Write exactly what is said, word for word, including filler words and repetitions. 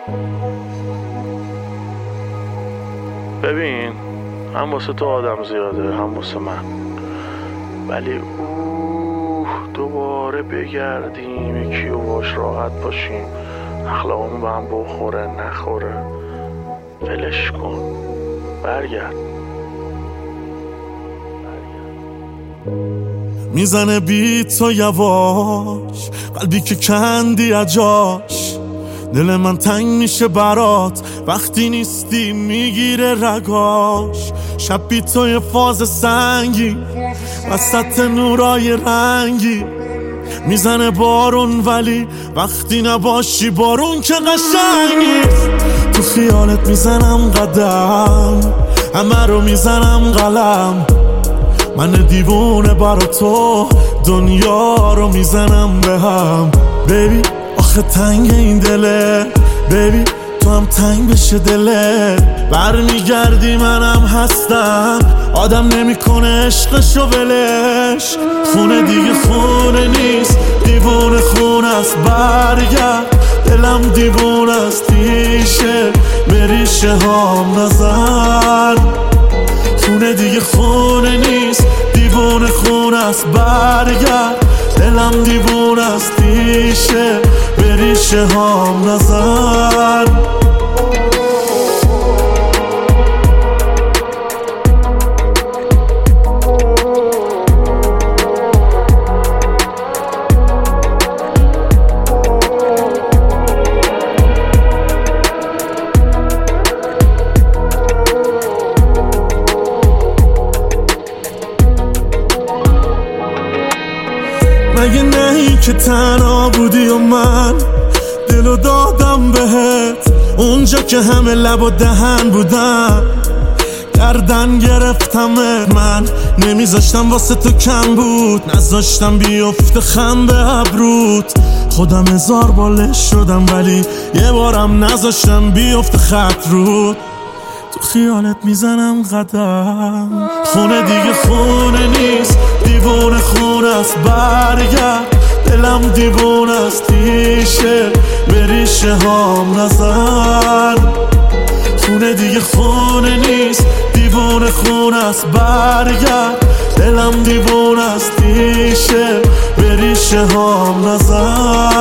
ببین، هم واسه تو آدم زیاده هم واسه من، ولی اوه دوباره بگردیم یکی و باش راحت باشیم، اخلاقمون به هم بخوره نخوره، ولش کن، برگرد. میزنه بیت تو یواش، قلبی که کندی اجاش، دل من تنگ میشه برات وقتی نیستی میگیره رگاش. شب بی تو یه فاز سنگی وسط نورای رنگی، میزنه بارون ولی وقتی نباشی بارون که قشنگ نیست. تو خیالت میزنم قدم، همه رو میزنم قلم، من دیوونه برا تو دنیا رو میزنم به هم. بیبی آخه تنگ این دله، بیبی تو هم تنگ بشه دله، برمیگردی منم هستم، آدم نمیکنه عشقشو ولش. خونه دیگه خونه نیست، دیوونه خونه است، برگرد، دلم دیوونه است، ریشه به ریشه هام نزن. خونه دیگه خونه نیست، دیوونه خونه است، برگرد، دلم دیوونه است، ریشه به ریشه هام نزن. مگه نهی که تنها بودی و من دلو دادم بهت، اونجا که همه لب و دهن بودن گردن گرفتمه. من نمیذاشتم واسه تو کم بود، نذاشتم بیفته خم به ابروت، خودم هزار بالش شدم ولی یه بارم نذاشتم بیفته خط رود. تو خیالت میزنم قدم، خونه دیگه خونه نیست، دیوونه خونه است، برگرد، دلم دیوونه است، ریشه به ریشه هام نزن. خونه دیگه خونه نیست، دیوونه خونه است، برگرد، دلم دیوونه است، ریشه به ریشه هام نزن.